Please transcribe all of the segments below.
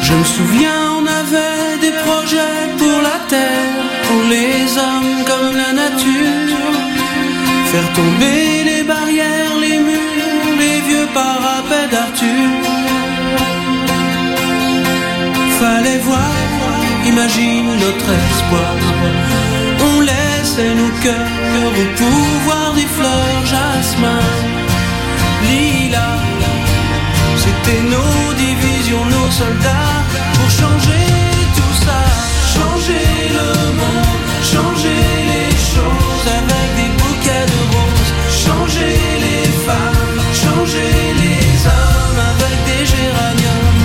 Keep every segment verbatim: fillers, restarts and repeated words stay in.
Je me souviens, on avait des projets pour la terre, pour les hommes comme la nature. Faire tomber les barrières, les murs, les vieux parapets d'Arthur. Fallait voir, imagine notre espoir. On laissait nos cœurs au pouvoir des fleurs, jasmin, lilas. C'était nos divisions, nos soldats, pour changer tout ça. Changer le monde, changer les choses avec des bouquets de roses. Changer les femmes, changer les hommes avec des géraniums.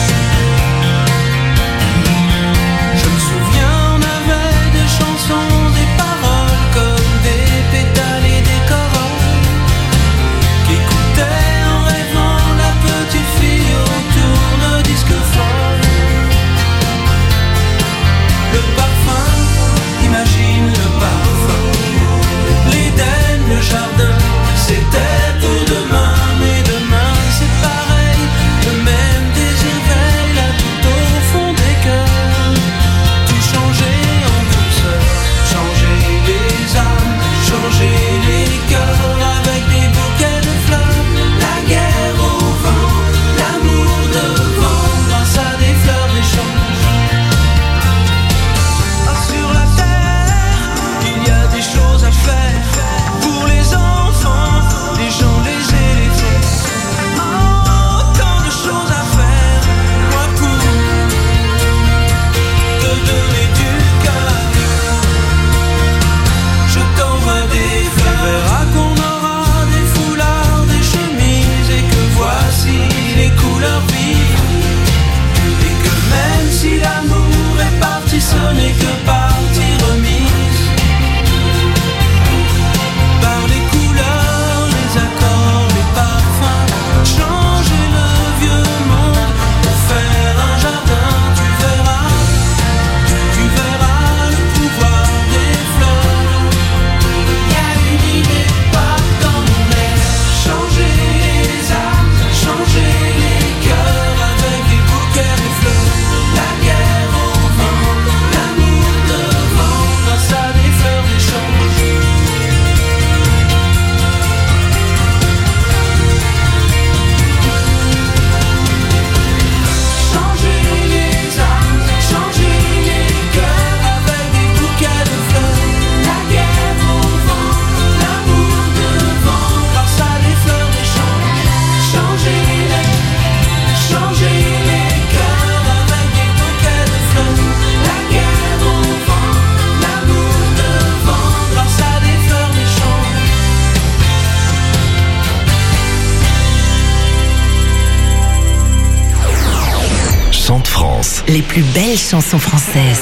Je me souviens, on avait des chansons, des paroles comme des pétales et des corolles qui écoutaient en rêvant la petite fille au tourne-disque folle. Le parfum, imagine le parfum. L'Éden, le jardin, c'était pour demain. Mais demain c'est pareil, le même désir veille là tout au fond des cœurs. Tout changer en douceur, changer les âmes, changer les cœurs avec des bouquets de fleurs. La guerre au vent, l'amour devant, grâce à des fleurs d'échange. Sur la terre, il y a des choses à faire pour les enfants, les gens, les éléphants. Oh, tant de choses à faire, moi pour te donner du cœur. Je t'envoie des fleurs. Tu verras qu'on aura des foulards, des chemises et que voici les couleurs vives. Et que même si l'amour est parti, ce n'est que partie remise. Par les couleurs, les accords, les parfums. Changer le vieux monde pour faire un jardin. Tu verras, tu verras le pouvoir des fleurs. Y a une idée pas dans mon air. Changer les âmes, changer les cœurs avec des bouquets de fleurs. La guerre au vent, l'amour devant, grâce à des fleurs d'échange. Changer les âmes, changer les cœurs avec des bouquets de fleurs. La guerre au vent, l'amour devant, grâce à des fleurs d'échange. Changer les, changer les cœurs avec des bouquets de fleurs. La guerre au vent, l'amour devant, grâce à des fleurs d'échange. Chante France. Les plus belles chansons françaises.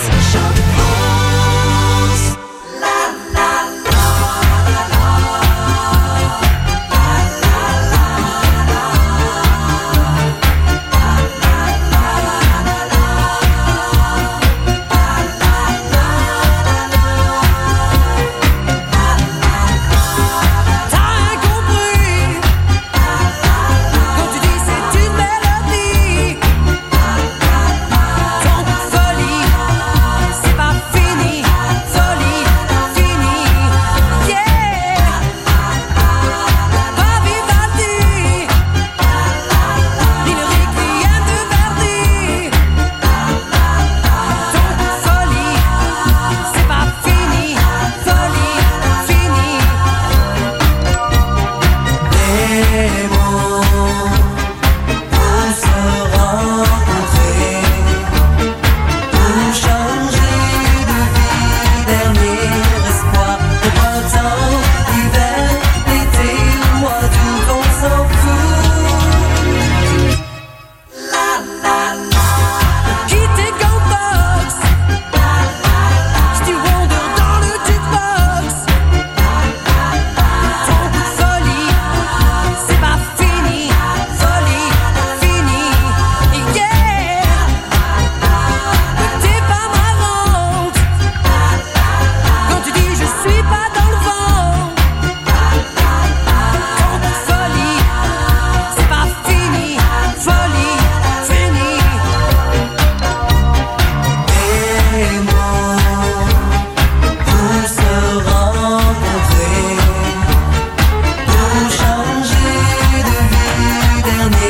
T'as rien compris quand tu dis c'est une mélodie. Ton folie, c'est pas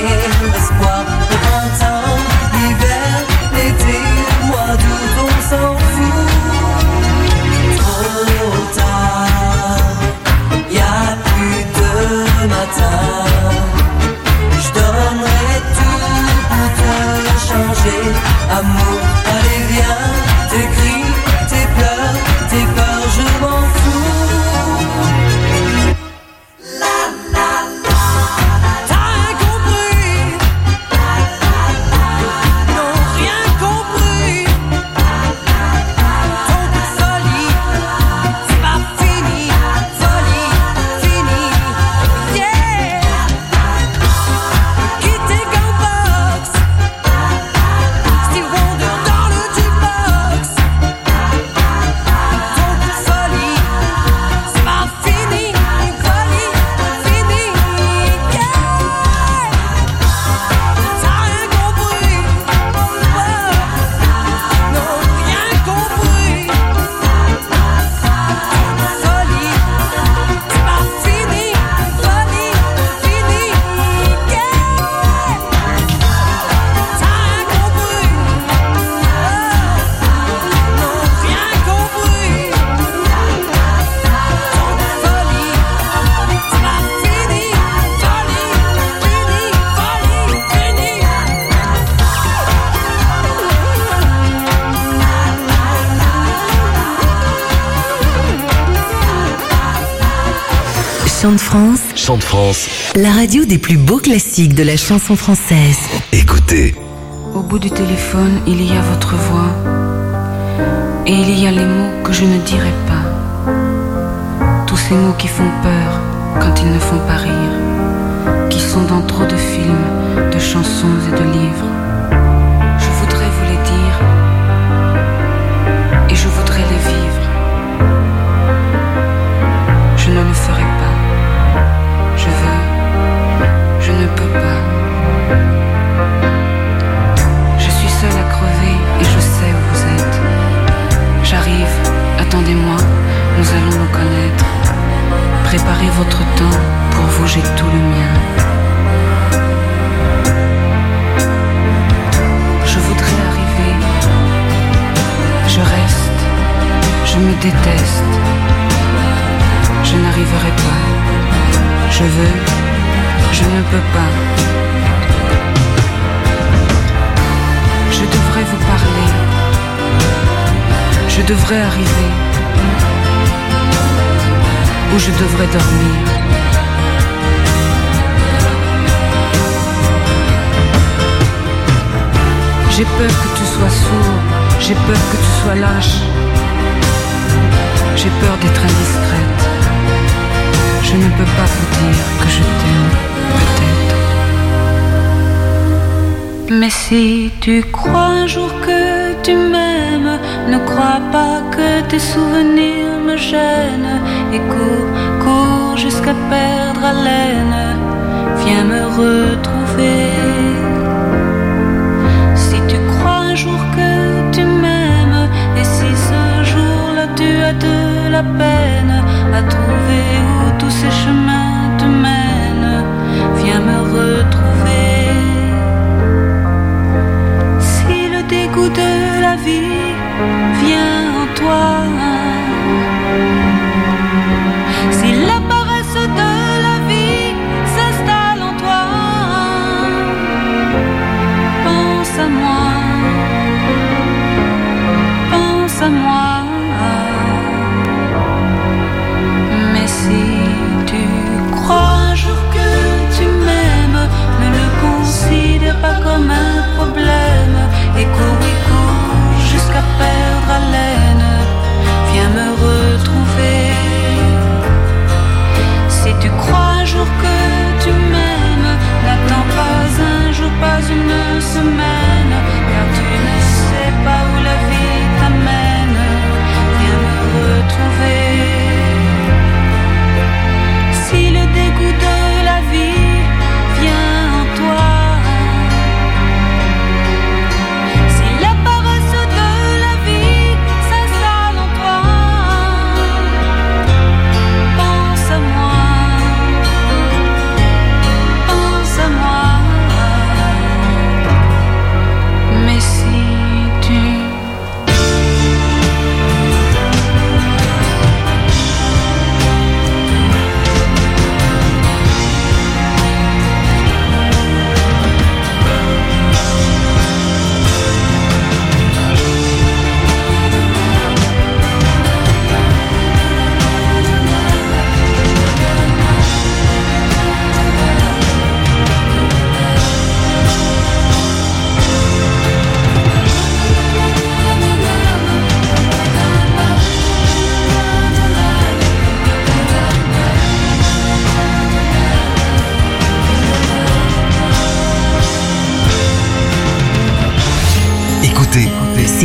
l'espoir, le printemps, l'hiver, l'été, le mois d'août, on s'en fout. Trop tard, y'a plus de matin. Je donnerai tout pour te changer. Amour, allez viens, tes cris, tes pleurs, tes peurs, je m'en fous. Chant de France. Chant de France. La radio des plus beaux classiques de la chanson française. Écoutez. Au bout du téléphone, il y a votre voix. Et il y a les mots que je ne dirai pas. Tous ces mots qui font peur quand ils ne font pas rire. Qui sont dans trop de films, de chansons et de livres. Je voudrais vous les dire. Et je voudrais les vivre. Je ne le ferai pas. Je veux, je ne peux pas. Je suis seule à crever et je sais où vous êtes. J'arrive, attendez-moi, nous allons nous connaître. Préparez votre temps, pour vous j'ai tout le mien. Je voudrais arriver, je reste, je me déteste. Je n'arriverai pas. Je veux, je ne peux pas. Je devrais vous parler. Je devrais arriver. Ou je devrais dormir. J'ai peur que tu sois sourd. J'ai peur que tu sois lâche. J'ai peur d'être indiscrète. Je ne peux pas vous dire que je t'aime, peut-être. Mais si tu crois un jour que tu m'aimes, ne crois pas que tes souvenirs me gênent. Et cours, cours jusqu'à perdre haleine. Viens me retrouver. Si tu crois un jour que tu m'aimes, et si ce jour-là tu as de la peine à trouver où tous ces chemins te mènent, viens me retrouver. Si le dégoût de la vie vient en toi, si la paresse de la vie s'installe en toi,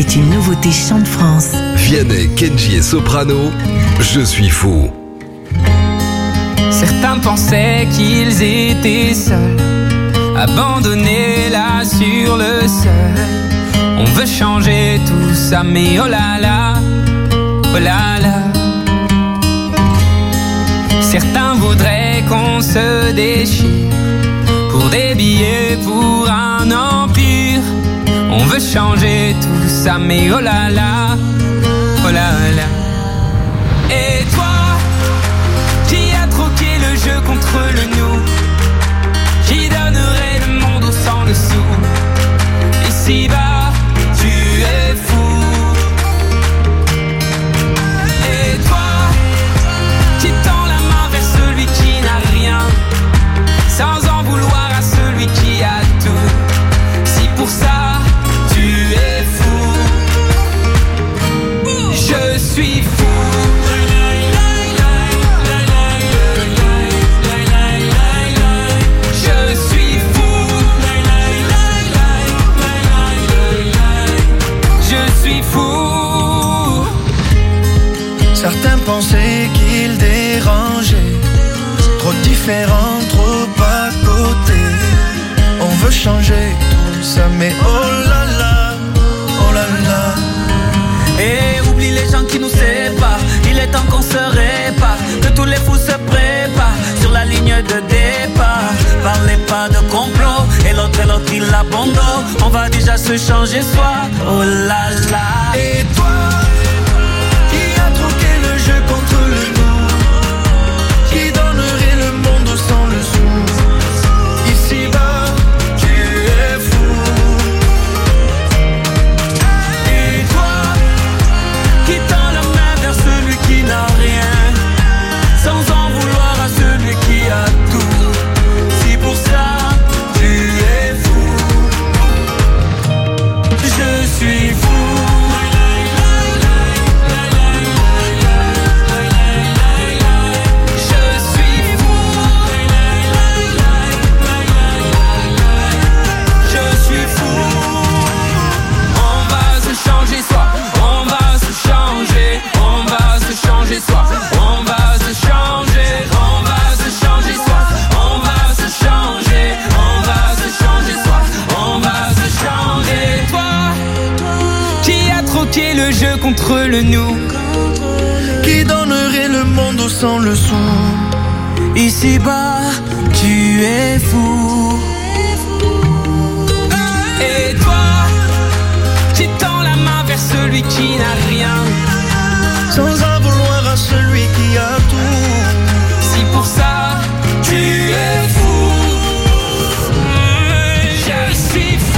C'est une nouveauté Chant de France. Vianney, Kenji et Soprano, je suis fou. Certains pensaient qu'ils étaient seuls, abandonnés là sur le sol. On veut changer tout ça, mais oh là là, oh là là. Certains voudraient qu'on se déchire pour des billets, pour un empire. On veut changer tout ça, mais oh là là, oh là là. Et toi, qui a troqué le jeu contre le nous, qui donnerait le monde au sang le sou. Ici-bas, tu es fou. Et toi, qui tend la main vers celui qui n'a rien, sans en vouloir à celui qui a tout. Si pour ça, tu es fou, je suis fou. Certains pensaient qu'ils dérangeaient, trop différents, trop à côté. On veut changer tout ça, mais oh là là, oh là là. Et oublie les gens qui nous séparent, il est temps qu'on se répare, que tous les fous se préparent sur la ligne de départ. Parlez pas de complot, et l'autre et l'autre il abandonne. On va déjà se changer soi, oh là là. Et toi, jeu contre le nous, qui donnerait le monde sans le sou. Ici-bas, tu es fou. Et toi, qui tend la main vers celui qui n'a rien, sans en vouloir à celui qui a tout. Si pour ça, tu es fou, je suis fou. Le jeu contre le nous, qui donnerait le monde sans le sou. Ici-bas, tu es fou. Et toi, qui tend la main vers celui qui n'a rien, sans en vouloir à celui qui a tout. Si pour ça, tu es fou, je suis fou.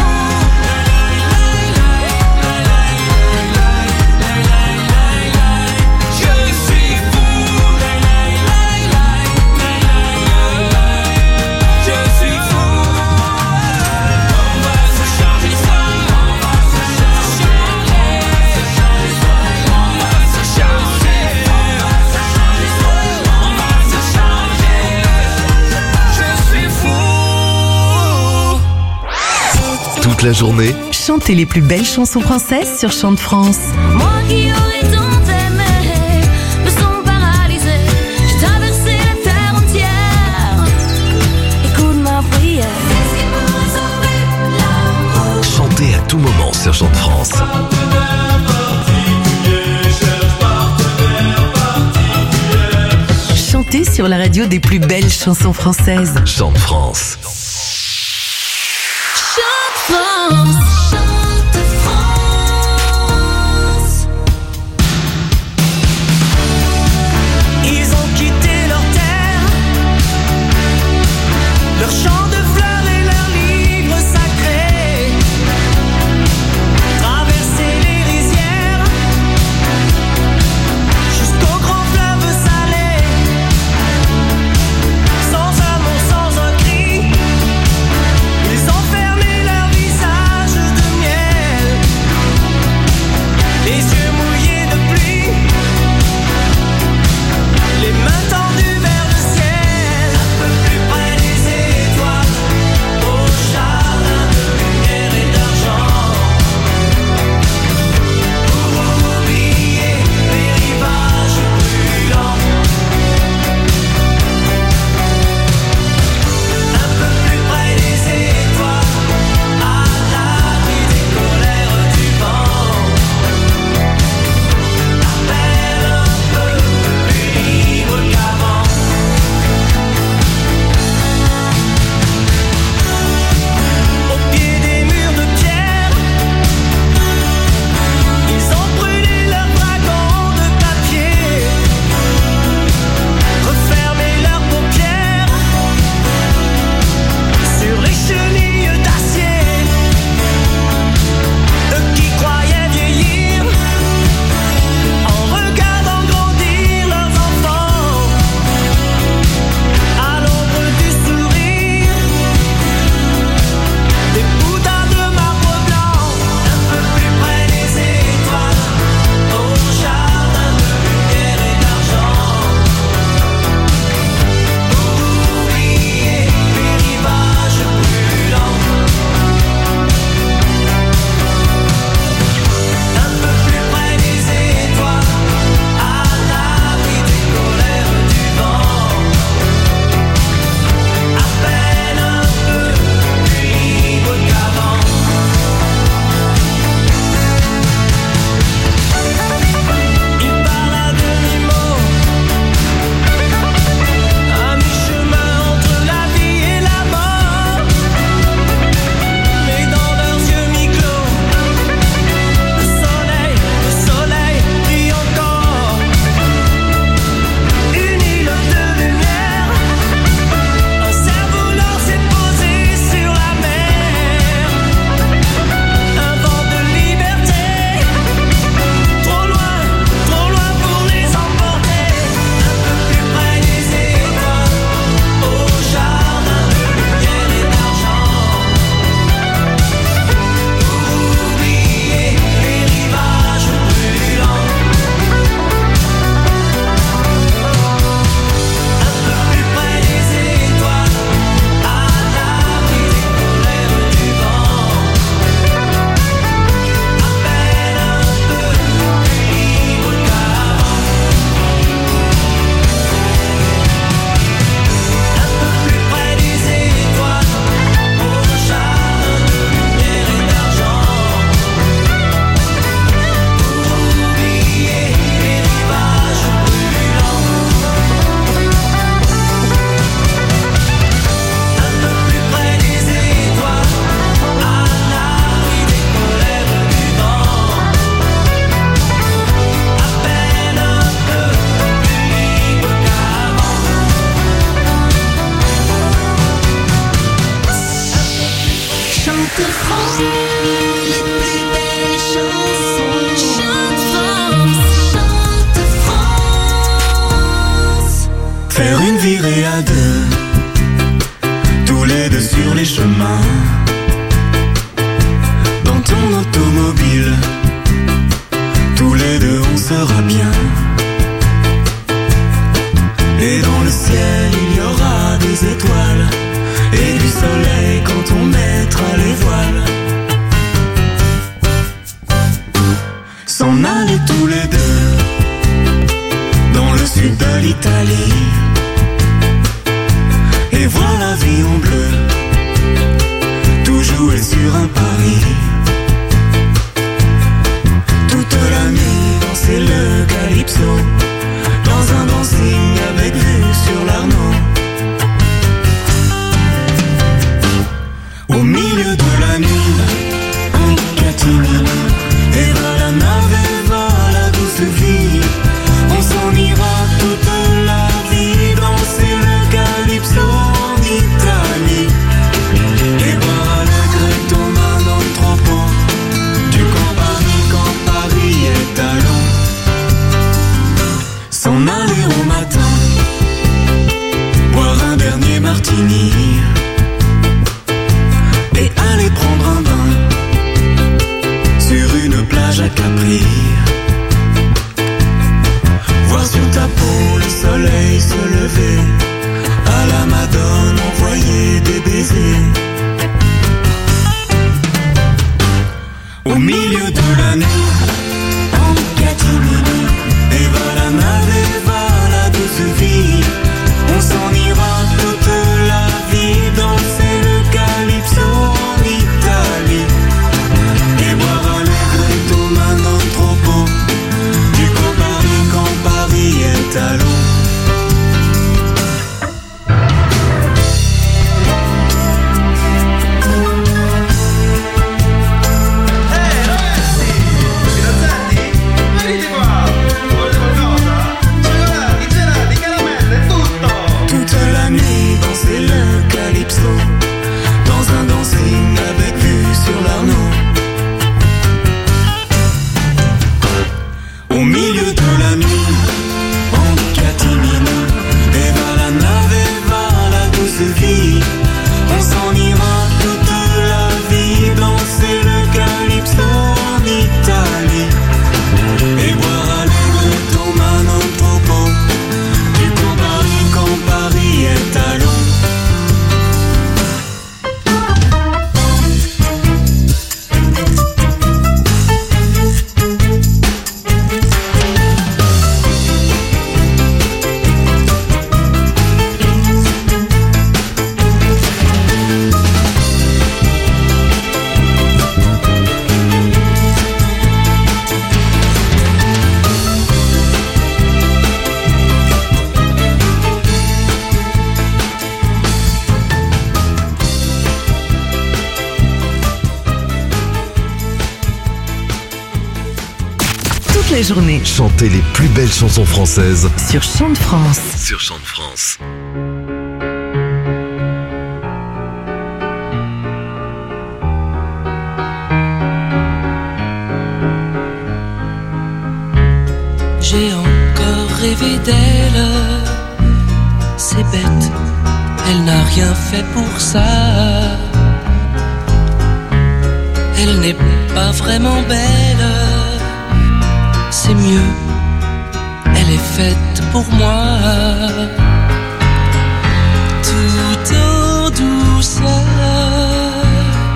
Toute la journée, Chantez les plus belles chansons françaises sur Chant de France. Moi qui aurais tant aimé, me sens paralysée. J'ai traversé la terre entière. Écoute ma prière. chantez à tout moment sur Chant de France. Chantez sur la radio des plus belles chansons françaises. Chant de France. France. Ils ont quitté leur terre, leur champ de fleurs et leurs livres sacrés, traversé les rizières jusqu'au grand fleuve salé, sans un mot, sans un cri. Chante France, les plus belles chansons. Chante France, chante France. Faire une virée à deux, tous les deux sur les chemins. Dans ton automobile, tous les deux on sera bien. Et dans le ciel il y aura des étoiles et du soleil quand on mettra les voiles. S'en aller tous les deux dans le sud de l'Italie et voir la vie en bleu, tout jouer sur un pari. Toute la nuit danser le calypso dans un dancing avec vue sur l'Arno. Au milieu de la nuit, en catimini, et va la nave, et va la douce vie. On s'en ira toute la vie, danser le calypso en Italie. Et boire à la Gretto main dans le trempeau du Camp Paris quand Paris est à l'eau. S'en aller au matin, boire un dernier martini et aller prendre un bain sur une plage à Capri. Voir sur ta peau le soleil se lever, à la Madone envoyer des baisers. Au milieu de la nuit, en catimini, et va la nave, et va la douce vie. On s'en ira toute la vie, danser le calypso en Italie. Et boire à l'Egretto main dans le troupeau du Camp Paris quand Paris est à l'eau. Toute la nuit danser le calypso dans un dancing avec vue sur l'Arno. Au milieu de la nuit, en catimini, et va la nave, et va la douce vie. On s'en ira toute la vie, danser le calypso en Italie. Et boire à l'Egretto main dans le troupeau du Camp Paris quand Paris est à l'eau. Toute la journée Chantez les plus belles chansons françaises sur Chante France. sur Chante France. J'ai encore rêvé d'elle, c'est bête, elle n'a rien fait pour ça. Elle n'est pas vraiment belle, c'est mieux, elle est faite pour moi. Tout en douceur,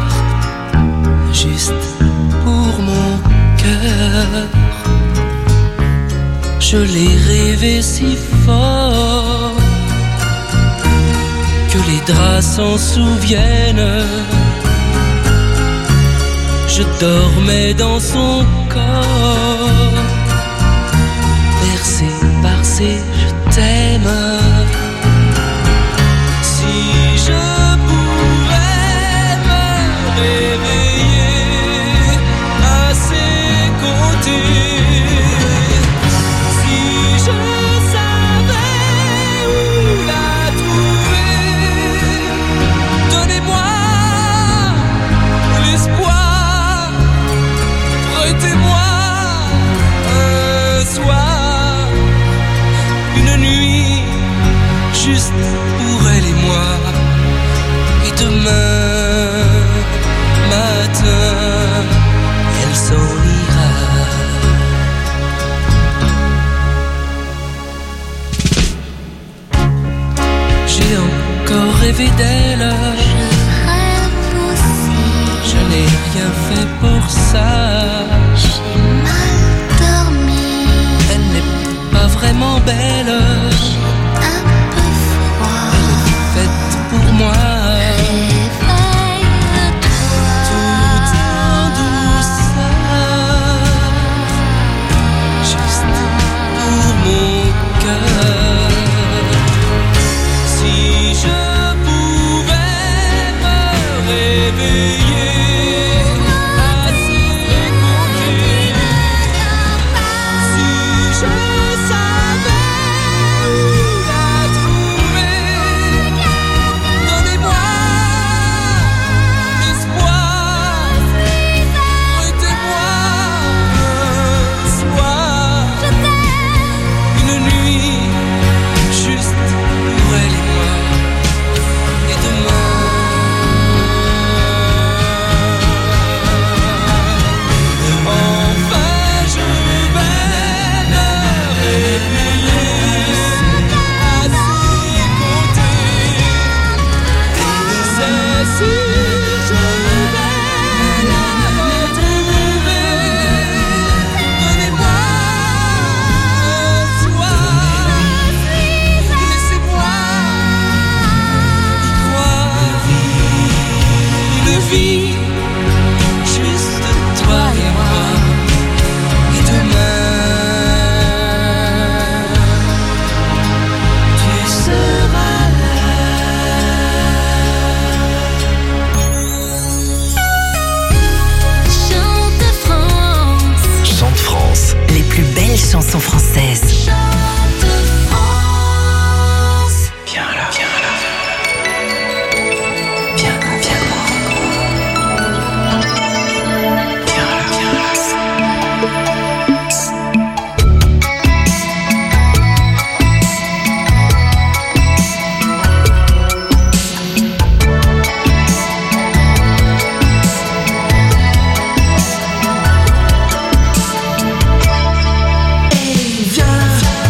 juste pour mon cœur. Je l'ai rêvé si fort que les draps s'en souviennent. Je dormais dans son corps, bercé par ses je t'aime. Si je pouvais me réveiller à ses côtés, si je savais où la trouver, donnez-moi matin, elle s'en ira. J'ai encore rêvé d'elle. Je n'ai rien fait pour ça. J'ai mal dormi. Elle n'est pas vraiment belle. J'ai un peu froid. Elle est faite pour moi. Tout en douceur. Juste pour mon cœur. Si je pouvais me réveiller à ses côtés, si je savais où la trouver, donnez-moi l'espoir, prêtez-moi un soir, une nuit juste pour elle et moi, et demain. Enfin je vais me réveiller à ses côtés. C'est sûr, je vais la retrouver. Donnez-moi un soir, laissez-moi y croire. Une vie, juste toi et moi. Et demain, tu seras là. Chante France, Chante France. Les plus belles chansons françaises. chante France. Viens là, viens là. Viens, viens moi. Viens là, viens là. Viens,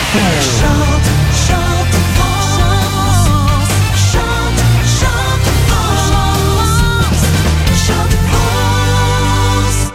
Chante, chante France, chante, chante France, chante France.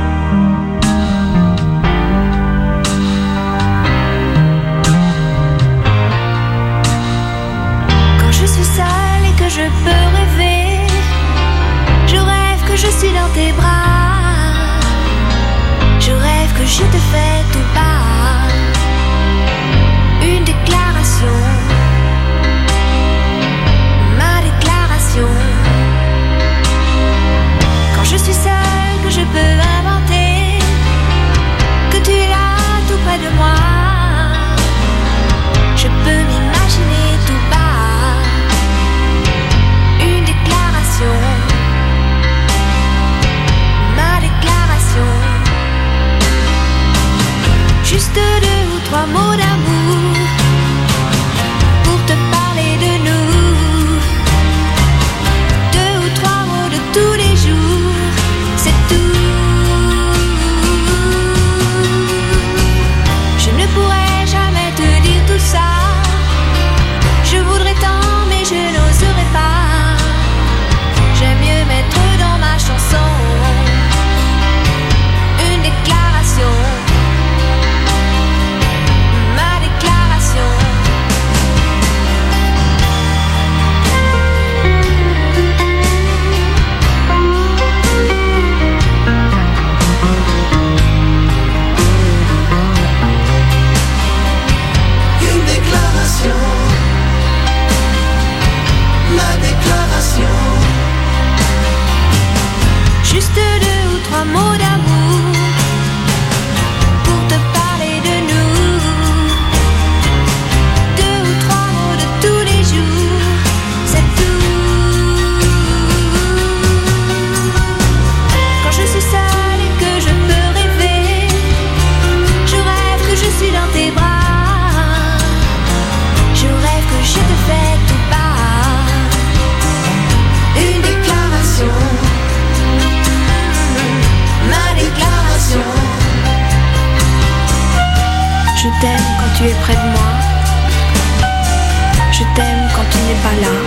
Quand je suis seule et que je peux rêver, je rêve que je suis dans tes bras, je rêve que je te fais tout bas une déclaration, ma déclaration. Quand je suis seule, que je peux inventer, que tu es là tout près de moi, je peux m'imaginer tout bas une déclaration, ma déclaration. Juste deux ou trois mots d'amour pour te parler de nous. Deux ou trois mots de tous les jours, c'est tout. Je ne pourrais jamais te dire tout ça. Je voudrais tant mais je n'oserais pas. J'aime mieux mettre dans ma chanson une déclaration, ma déclaration. Une déclaration, ma déclaration. Juste deux ou trois mots d'amour pour te parler de nous. Deux ou trois mots de tous les jours, c'est tout. Quand je suis seule et que je peux rêver, je rêve que je suis dans tes bras, je rêve que je te fais tout bas une déclaration, ma déclaration. Je t'aime quand tu es près de moi, je t'aime quand tu n'es pas là.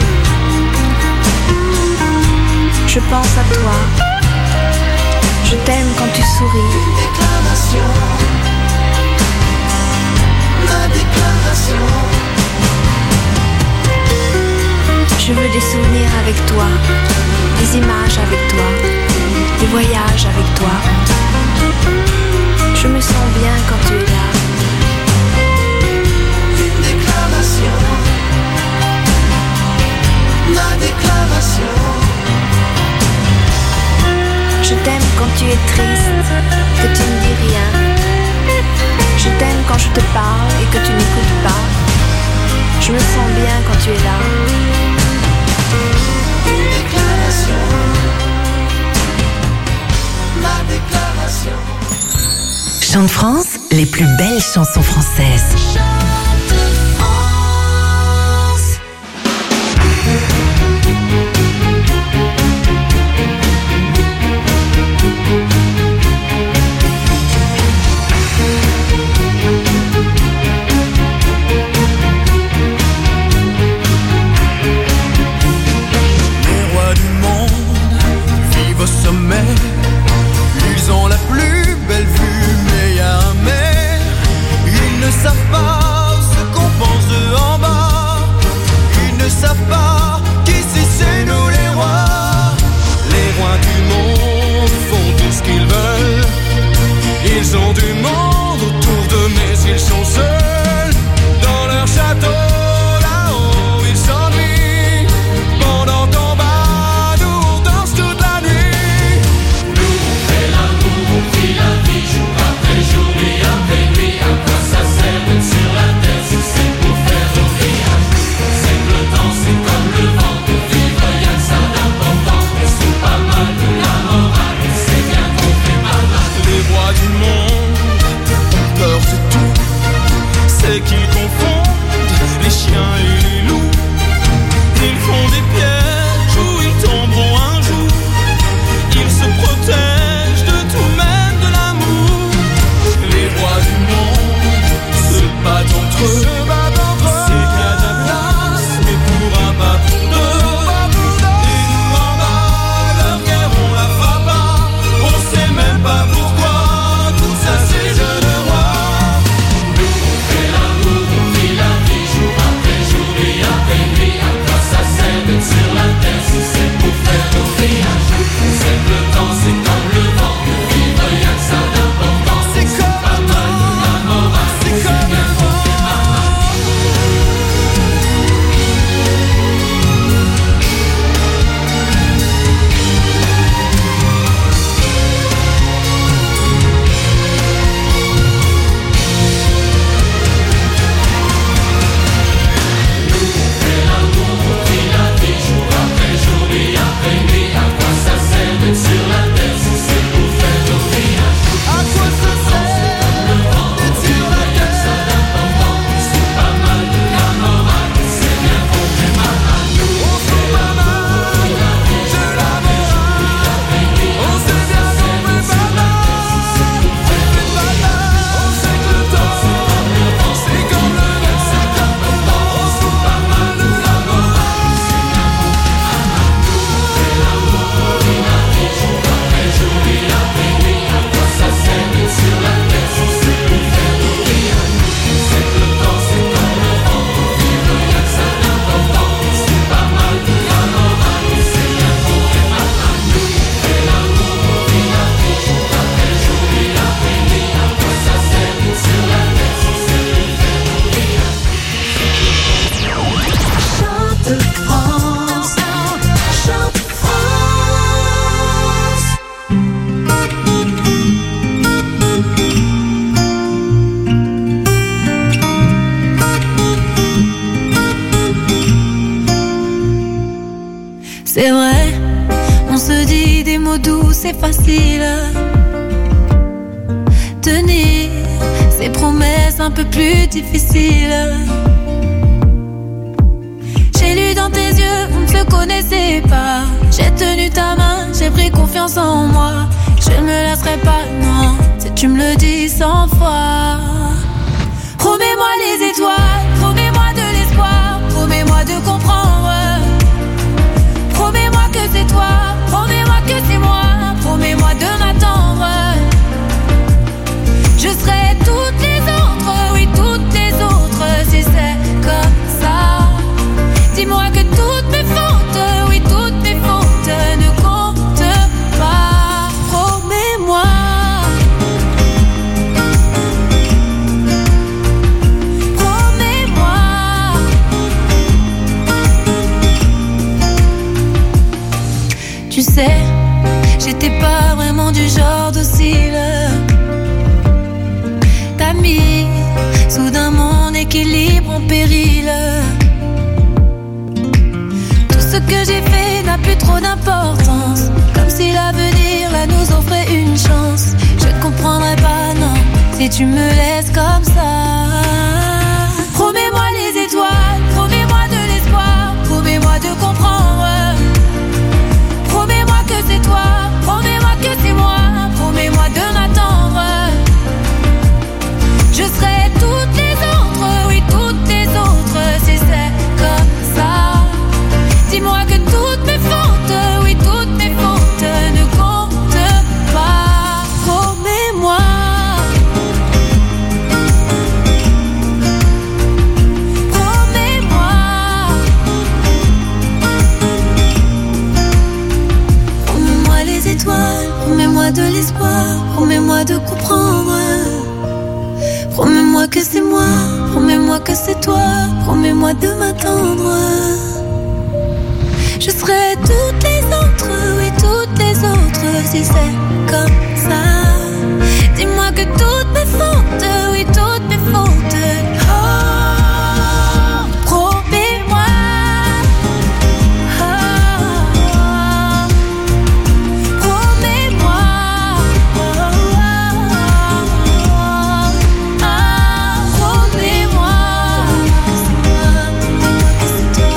Je pense à toi, je t'aime quand tu souris. Déclaration, ma déclaration. Je veux des souvenirs avec toi, des images avec toi, des voyages avec toi. Je me sens bien quand tu es là. Une déclaration, ma déclaration. Je t'aime quand tu es triste, que tu ne dis rien. Je t'aime quand je te parle et que tu n'écoutes pas. Je me sens bien quand tu es là. Une déclaration, ma déclaration. Chante France, les plus belles chansons françaises. Chante France. Les rois du monde vivent au sommet. Ils ont la plus belle vue, mais y a un mais. Ils ne savent pas c'est facile. Tenir ses promesses un peu plus difficiles. J'ai lu dans tes yeux, on ne se connaissait pas. J'ai tenu ta main, j'ai pris confiance en moi. Je ne me lasserai pas, non, si tu me le dis cent fois. Promets-moi les étoiles, promets-moi de l'espoir, promets-moi de comprendre. Promets-moi que c'est toi, promets-moi que c'est moi, promets-moi de m'attendre. Je serai toutes les autres, oui toutes les autres, si c'est comme ça. Dis-moi que toutes mes fautes, oui toutes mes fautes ne comptent pas. Promets-moi. Promets-moi. Tu sais, j'étais pas vraiment du genre docile. T'as mis soudain mon équilibre en péril. Ce que j'ai fait n'a plus trop d'importance. Comme si l'avenir là nous offrait une chance. Je ne comprendrai pas, non, si tu me laisses comme ça. Promets-moi les étoiles, promets-moi de l'espoir, promets-moi de comprendre. Promets-moi que c'est toi, promets-moi que c'est moi, promets-moi de m'attendre. Je serai toutes les autres, oui toutes les autres, si c'est comme ça. Dis-moi que toutes mes fautes, oui toutes mes fautes ne comptent pas. Promets-moi. Promets-moi. Promets-moi les étoiles, promets-moi de l'espoir, promets-moi de comprendre. Promets-moi que c'est moi, promets-moi que c'est toi, promets-moi de m'attendre. Je serai toutes les autres, oui toutes les autres, si c'est comme ça. Dis-moi que toutes mes fautes, oui toutes mes fautes. Oh, promets-moi. Oh, promets-moi. Oh, oh, oh, promets-moi. Que c'est toi.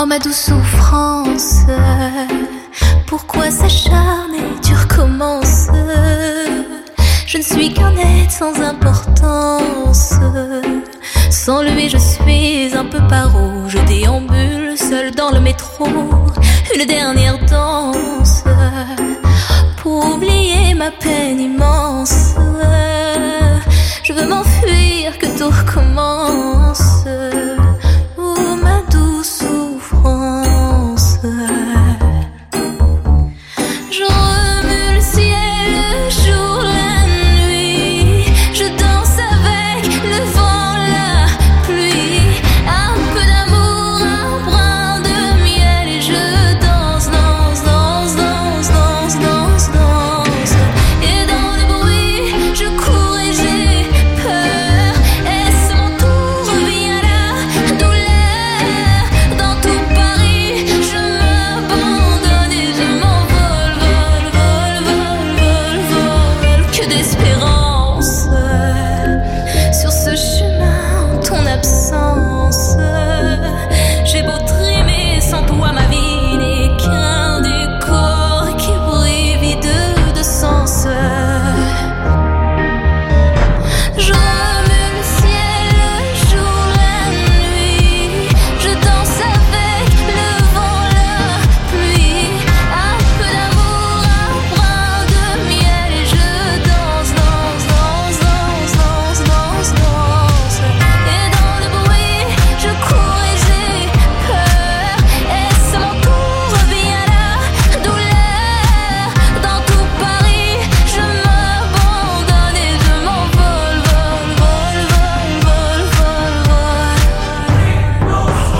Oh ma douce souffrance, pourquoi s'acharner, tu recommences. Je ne suis qu'un être sans importance. Sans lui je suis un peu paro. Je déambule seul dans le métro. Une dernière danse pour oublier ma peine immense. Je veux m'enfuir, que tout recommence. Oh ma douce souffrance. Je remue le ciel, le jour, la nuit. Je danse avec le vent, la pluie. Un peu d'amour, un brin de miel. Et je danse, danse, danse, danse, danse, danse, danse. Et dans le bruit, je cours et j'ai peur. Est-ce mon tour, revient la douleur. Dans tout Paris, je m'abandonne et je m'envole, vol, vol, vol, vol, vol. Que d'espérance sur ce chemin, en ton absence. J'ai beau trimer, sans toi ma vie n'est qu'un décor qui brille vide de sens. Je remue le ciel, le jour, la nuit. Je danse avec le vent, la pluie. Un peu d'amour, un brin de miel. Et je danse, danse, danse, danse, danse, danse, danse. Et dans le bruit, je cours et j'ai peur. Est-ce mon tour, revient la douleur. Dans tout Paris, je m'abandonne et je m'envole, vol, vol, vol, vol, vol, vol.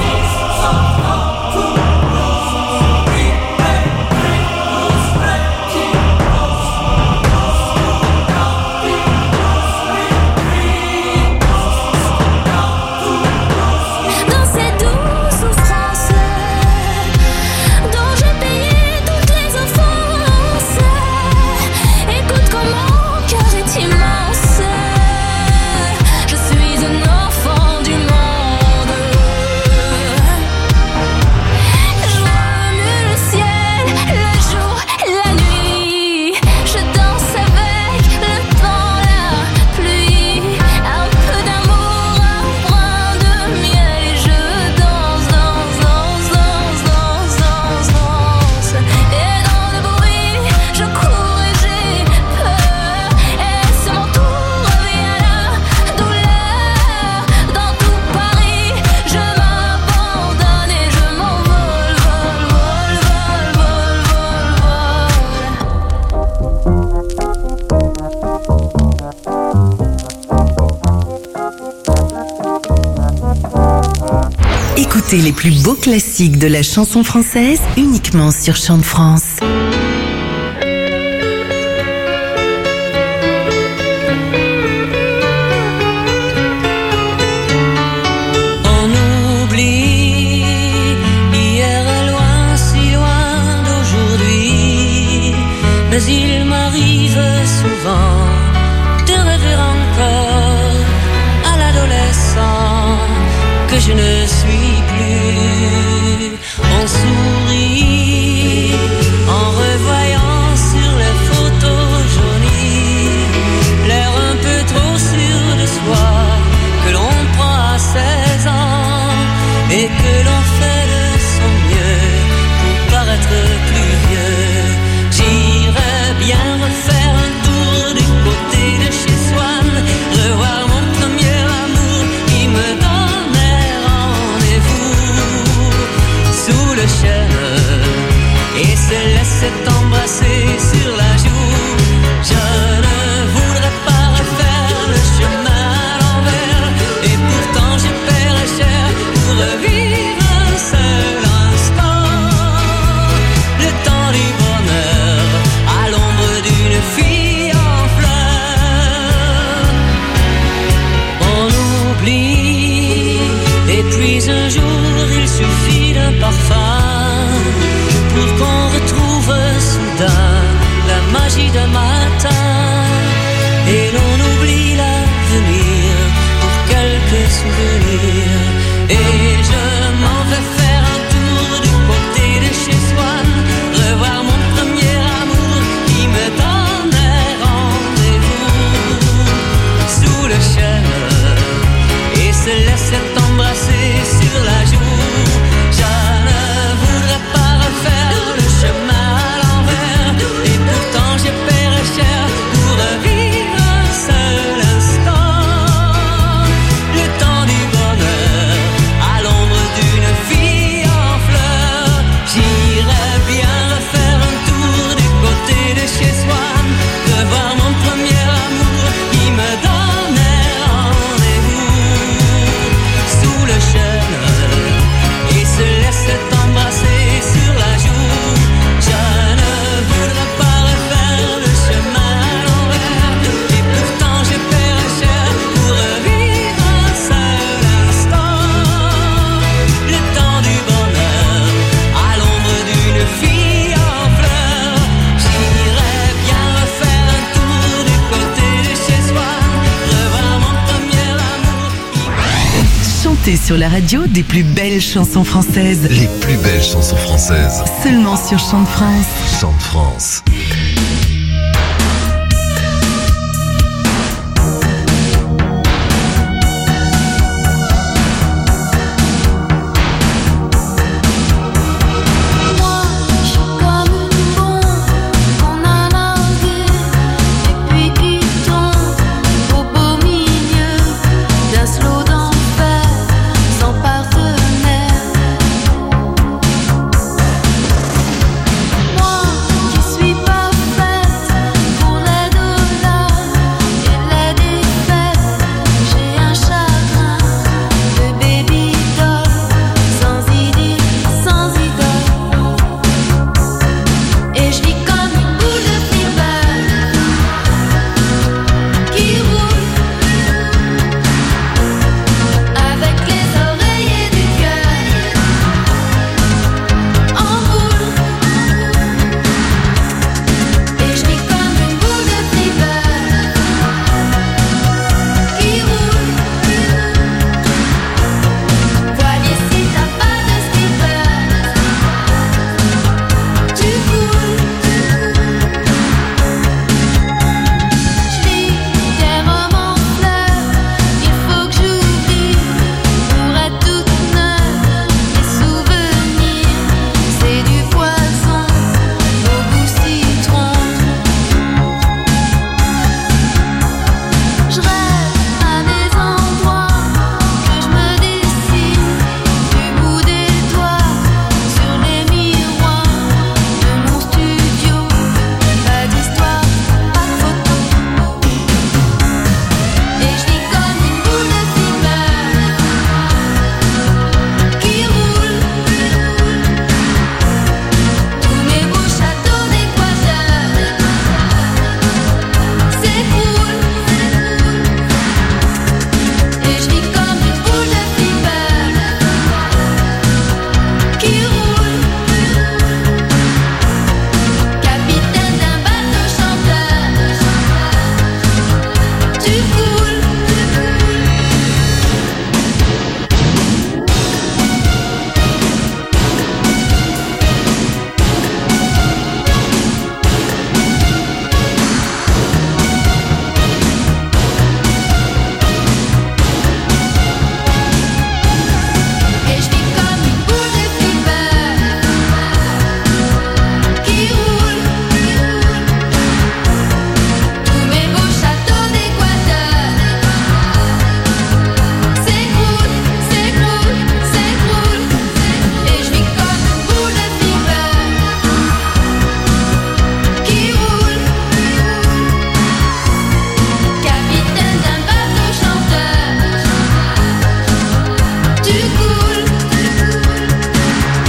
Dans ces douces souffrances dont j'ai payé toutes les offenses. Écoute comme mon cœur est immense. Je suis un enfant du monde. Je remue le ciel, le jour, la nuit. Je danse avec le temps, la pluie. Un peu d'amour, un brin de miel. Et je danse, danse, danse, danse, danse, danse, danse. Et dans le bruit, je cours et j'ai peur. Est-ce mon tour, revient la douleur. Dans tout Paris, je m'abandonne et je m'envole, vol, vol, vol, vol, vol. Écoutez les plus beaux classiques de la chanson française uniquement sur Chant de France. On oublie, hier est loin, si loin d'aujourd'hui. Mais il m'arrive souvent de rêver encore à l'adolescent que je ne suis plus. On sourit en revoyant sur les photos jaunies l'air un peu trop sûr de soi que l'on prend à seize ans et que l'on fait de son mieux pour paraître plus vieux. J'irais bien refaire un tour du côté de chez Swann, revoir mon premier amour qui me donnait rendez-vous sous le chêne et se laissait embrasser sur la joue. Je ne voudrais pas refaire le chemin à l'envers et pourtant je paierais cher pour revivre un seul instant. Le temps du bonheur à l'ombre d'une fille en fleurs. On oublie et puis un jour il suffit d'un parfum pour qu'on retrouve soudain la magie d'un matin. Et l'on oublie l'avenir pour quelques souvenirs. Et je m'en vais faire un tour sur la radio des plus belles chansons françaises. Les plus belles chansons françaises. Seulement sur Chant de France. Chant de France.